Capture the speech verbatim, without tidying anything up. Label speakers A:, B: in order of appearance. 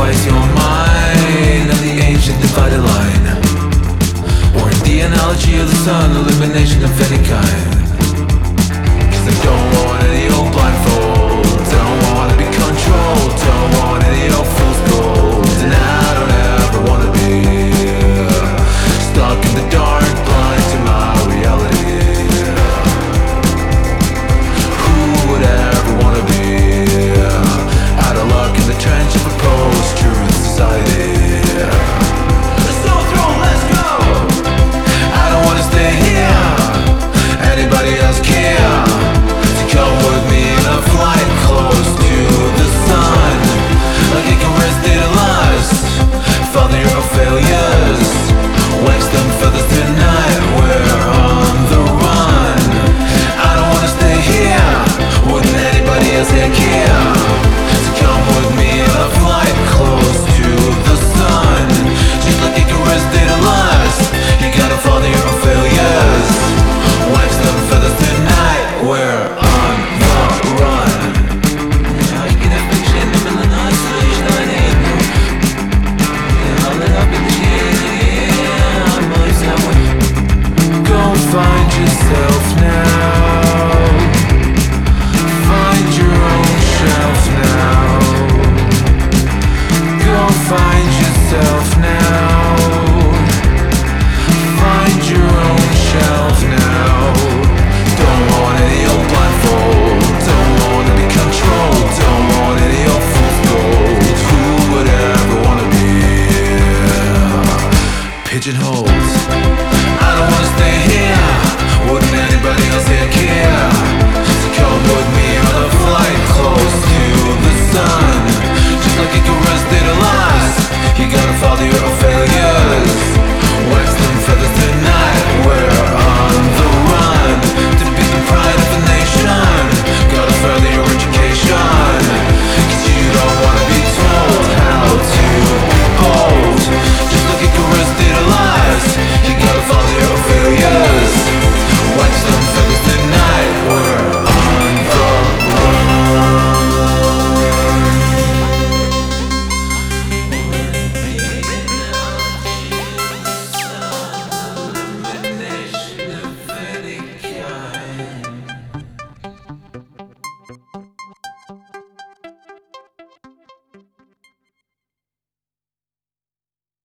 A: sacrifice your mind on the ancient divided line, or in the analogy of the sun, elimination of any kind. Cause I don't want any old blindfold, don't wanna be controlled, don't want any old fool's gold, and I don't ever wanna be stuck in the dark, blind to my reality. Who would ever wanna be out of luck in the trench of a post-truth society? Stone throne, let's go! I don't wanna stay here. Anybody else care to come with me in a flight close to the sun? Like it can rest their lives, father of failures, wax them feathers tonight, we're on the run. I don't wanna stay here. Wouldn't anybody else here care to come with me in a flight close to the sun? Just like it can rest their lives, you gotta follow your own failures, wax them feathers tonight, we're on the run. I can have been chained up in the night, so you know I need you. Yeah, I'll let up in the yeah, I'm always that way. Go find yourself now, find your own shelf now. Go find yourself now, find your own shelf now. Don't want any old blindfold, don't wanna be controlled, don't want any old fool's gold. Who would ever wanna be pigeonholed? I don't wanna stay here. Wouldn't anybody else